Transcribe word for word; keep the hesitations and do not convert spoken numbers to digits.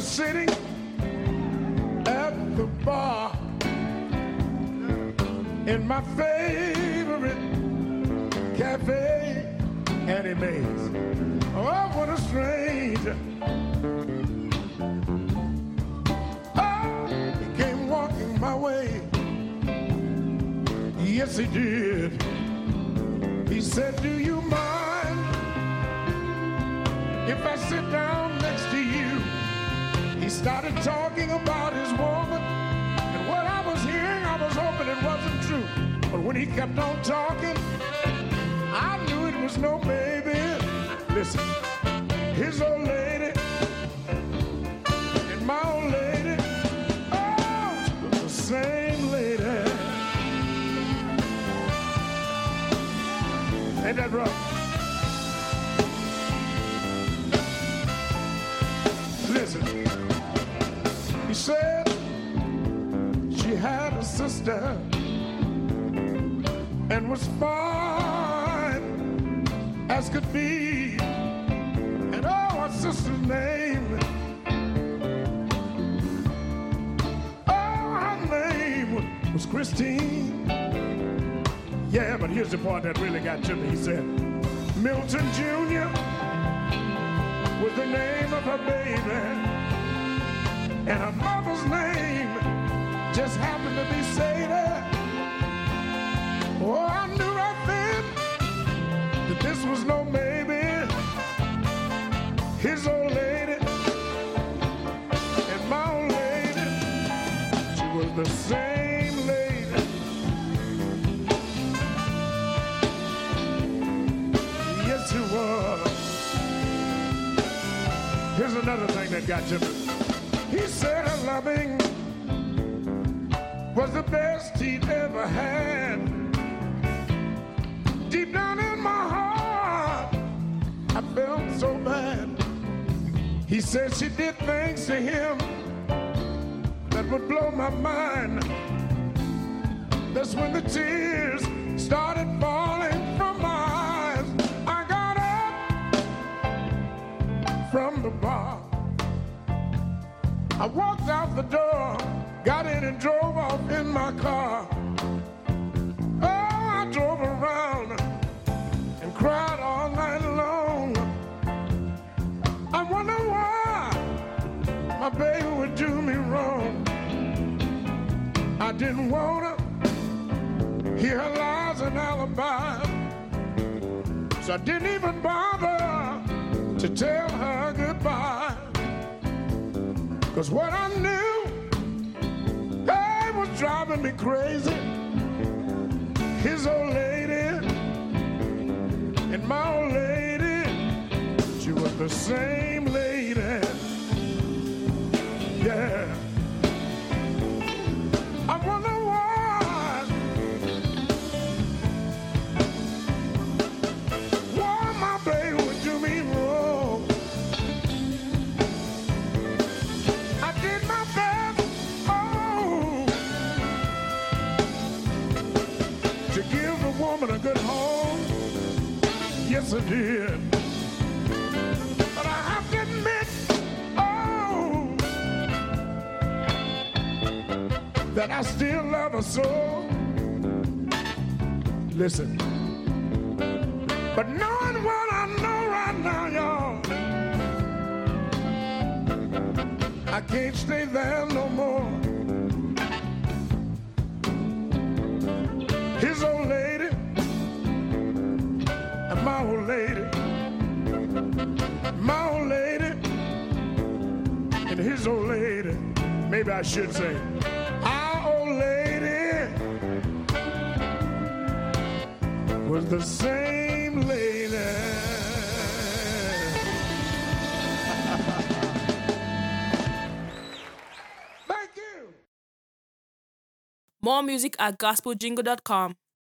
was sitting at the bar in my favorite cafe, Annie Mae's. Oh, what a stranger. Oh, he came walking my way. Yes, he did. He said, do you mind if I sit down next to you? He started talking about his woman, and what I was hearing, I was hoping it wasn't true. But when he kept on talking, I knew it was no baby. Listen, his old lady and my old lady, oh, it was the same lady. Ain't that right? Listen, he said she had a sister and was fine as could be. And oh, her sister's name, oh, her name was Christine. Yeah, but here's the part that really got to me. He said, Milton Junior was the name of her baby, and her mother's name just happened to be Sadie. Oh, I knew right then that this was no baby. His old lady and my old lady, she was the same lady. Yes, she was. Here's another thing that got to me. He said her loving was the best he'd ever had. Deep down in my heart, I felt so bad. He said she did things to him that would blow my mind. That's when the tears started falling from my eyes. I got up from the bar. I walked out the door, got in and drove off in my car. Oh, I drove around and cried all night long. I wonder why my baby would do me wrong. I didn't want to hear her lies and alibis, so I didn't even bother to tell her goodbye. Cause what I knew, hey, was driving me crazy. His old lady and my old lady, she was the same lady. Yeah. I wonder why, why my baby would do me wrong. I did my best, oh, to give the woman a good home. Yes, I did. But I have to admit, oh, that I still love her so. Listen, but knowing what I know right now, y'all, I can't stay there no more. His old lady and my old lady, my old lady and his old lady, maybe I should say, our old lady was the same lady. More music at gospel jingle dot com.